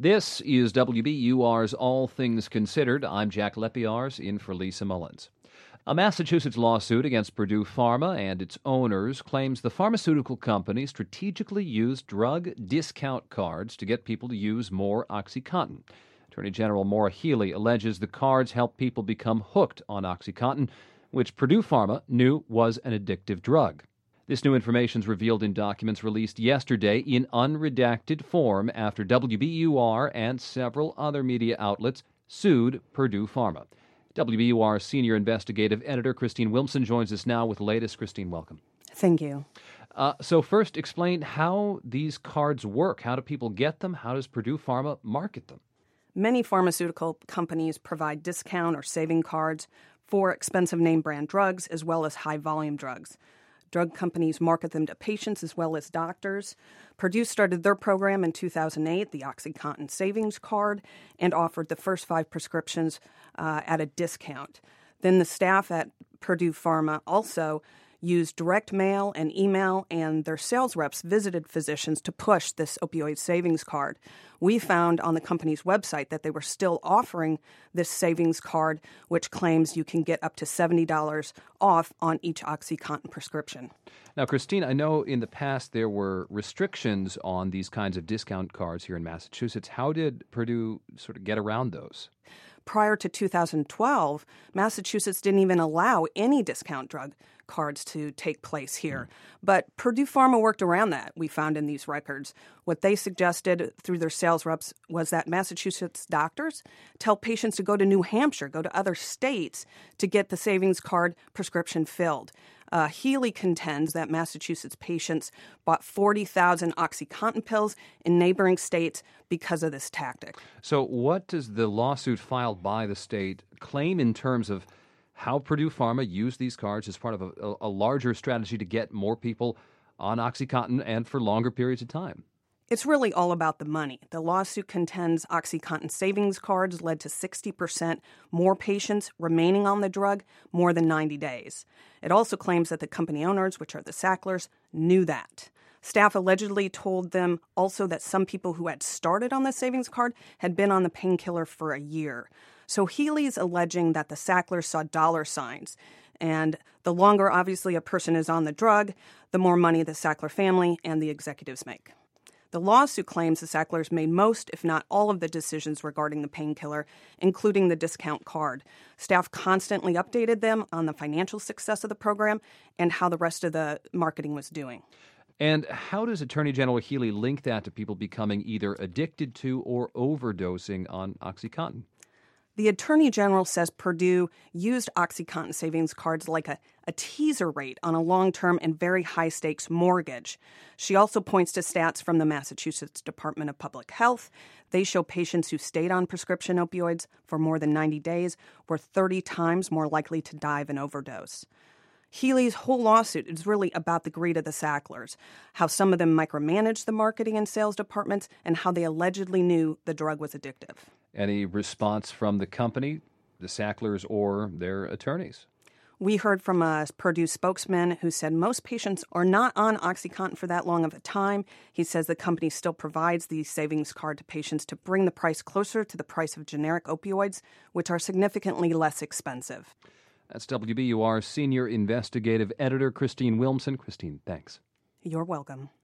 This is WBUR's All Things Considered. I'm Jack Lepiarz, in for Lisa Mullins. A Massachusetts lawsuit against Purdue Pharma and its owners claims the pharmaceutical company strategically used drug discount cards to get people to use more OxyContin. Attorney General Maura Healey alleges the cards help people become hooked on OxyContin, which Purdue Pharma knew was an addictive drug. This new information is revealed in documents released yesterday in unredacted form after WBUR and several other media outlets sued Purdue Pharma. WBUR senior investigative editor Christine Wilmson joins us now with the latest. Christine, welcome. Thank you. So first, explain how these cards work. How do people get them? How does Purdue Pharma market them? Many pharmaceutical companies provide discount or saving cards for expensive name brand drugs as well as high volume drugs. Drug companies market them to patients as well as doctors. Purdue started their program in 2008, the OxyContin Savings Card, and offered the first 5 prescriptions at a discount. Then the staff at Purdue Pharma also used direct mail and email, and their sales reps visited physicians to push this opioid savings card. We found on the company's website that they were still offering this savings card, which claims you can get up to $70 off on each OxyContin prescription. Now, Christine, I know in the past there were restrictions on these kinds of discount cards here in Massachusetts. How did Purdue sort of get around those? Prior to 2012, Massachusetts didn't even allow any discount drug cards to take place here. But Purdue Pharma worked around that, we found in these records. What they suggested through their sales reps was that Massachusetts doctors tell patients to go to New Hampshire, go to other states to get the savings card prescription filled. Healey contends that Massachusetts patients bought 40,000 OxyContin pills in neighboring states because of this tactic. So what does the lawsuit filed by the state claim in terms of how Purdue Pharma used these cards as part of a larger strategy to get more people on OxyContin and for longer periods of time? It's really all about the money. The lawsuit contends OxyContin savings cards led to 60% more patients remaining on the drug more than 90 days. It also claims that the company owners, which are the Sacklers, knew that. Staff allegedly told them also that some people who had started on the savings card had been on the painkiller for a year. So Healey's alleging that the Sacklers saw dollar signs. And the longer, obviously, a person is on the drug, the more money the Sackler family and the executives make. The lawsuit claims the Sacklers made most, if not all, of the decisions regarding the painkiller, including the discount card. Staff constantly updated them on the financial success of the program and how the rest of the marketing was doing. And how does Attorney General Healey link that to people becoming either addicted to or overdosing on OxyContin? The Attorney General says Purdue used OxyContin savings cards like a teaser rate on a long-term and very high-stakes mortgage. She also points to stats from the Massachusetts Department of Public Health. They show patients who stayed on prescription opioids for more than 90 days were 30 times more likely to die of an overdose. Healey's whole lawsuit is really about the greed of the Sacklers, how some of them micromanaged the marketing and sales departments, and how they allegedly knew the drug was addictive. Any response from the company, the Sacklers, or their attorneys? We heard from a Purdue spokesman who said most patients are not on OxyContin for that long of a time. He says the company still provides the savings card to patients to bring the price closer to the price of generic opioids, which are significantly less expensive. That's WBUR senior investigative editor Christine Wilmson. Christine, thanks. You're welcome.